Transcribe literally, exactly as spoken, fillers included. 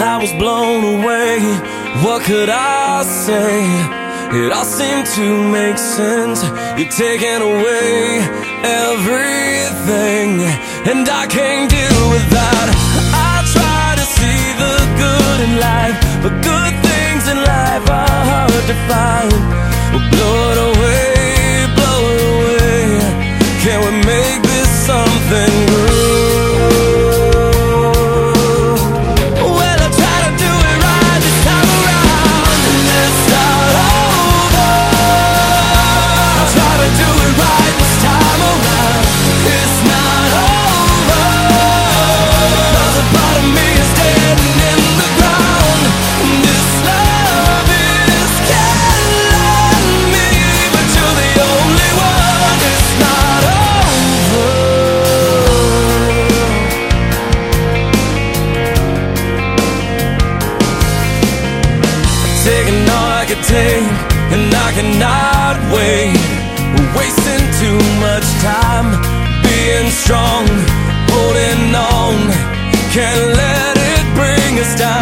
I was blown away. What could I say? It all seemed to make sense. You're taking away everything, and I can't deal with that. I try to see the good in life, but good things in life are hard to find. Well, blow it away, blow it away. Can we make this something good? Taking all I could take, and I cannot wait. We're wasting too much time being strong, holding on. Can't let it bring us down.